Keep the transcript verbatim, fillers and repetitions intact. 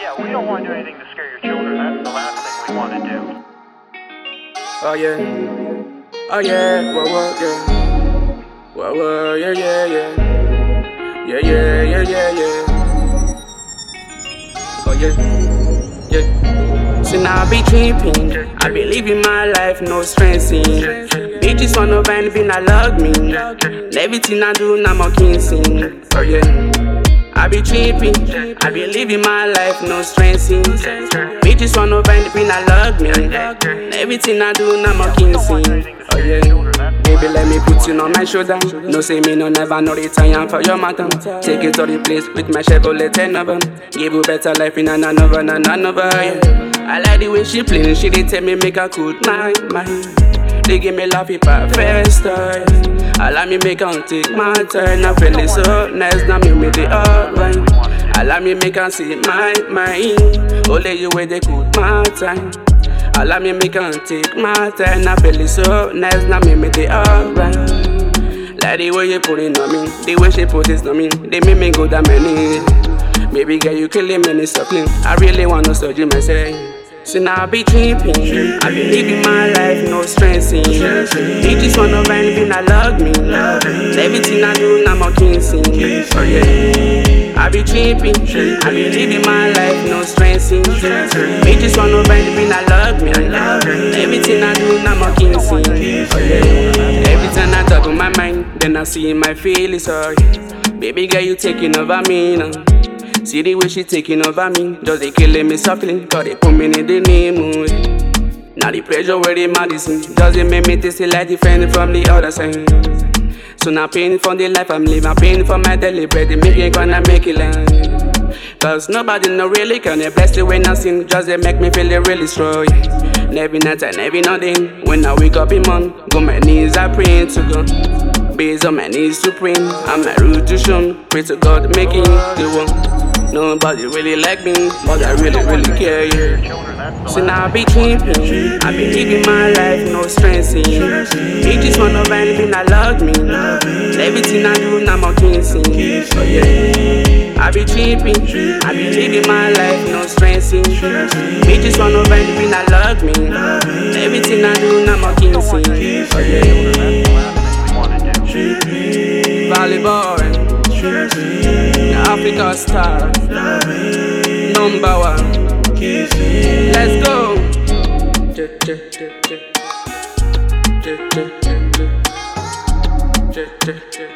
Yeah, we don't want to do anything to scare your children. That's the last thing we want to do. Oh yeah, oh yeah, whoa whoa yeah, whoa whoa yeah yeah yeah, yeah yeah yeah yeah yeah. Oh yeah, yeah. So now I be tripping, I be living my life, no stressing. Bitches wanna vibe, be not love me. Everything I do, now I'm kissing. Oh yeah. I be tripping, I be living my life, no stressing. Bitches wanna vibe, be not love me. Everything I do, now I'm kissing. Oh yeah. Baby, let me put you on my shoulder. No say me no never no retire for your matter. Take it to the place with my Chevrolet ten of them. Give you better life in another, another, yeah. I like the way she play, she dey tell me make a good night, mind. They give me love if I first time. Allow me make her take my turn. I feel it so nice, now me make it alright. Allow me make her see my mind. Only you with the good my time. Allow me make her take my turn. I feel it so nice, now me make it alright. Like the way you put it on me, the way she put it on me, they make me go down my knees. Baby girl, you killing me, it's suckling. I really wanna search you myself. So now I be tripping, I be living my life, no stressing. Bitches wanna vibe, be not love me. Everything I do, now I'm kissing. Oh yeah. I be tripping, I be living my life, no stressing. Bitches wanna vibe, be not love me. Everything I do, now I'm kissing. Oh yeah. Every time I talk on my mind, then I see my feelings. Oh yeah. Baby girl, you taking over me now. See the way she taking over me, just they killing me softly, cause they put me in the mood. Now the pressure where they medicine, does it make me taste like different from the other side. So now paying for the life I'm living, I'm paying for my daily bread, they make it gonna make it land. Cause nobody no really can bless the way I sing, just they make me feel it really strong. And every night and every nothing, when I wake up in morning, go my knees I pray to God. Based on my knees to pray, I'm my root to shun, pray to God making the one. Nobody really like me, but I really, really care, yeah. So now I be tripping, I be living my life, no stressing. Bitches wanna vibe, be not love me. Everything I do, now I'm kissing. Oh yeah. I be tripping, I be living my life, no stressing. Bitches wanna vibe, be not love me. Everything I do, now I'm kissing. Oh yeah. Volleyball. Africa star, number one. Let's go.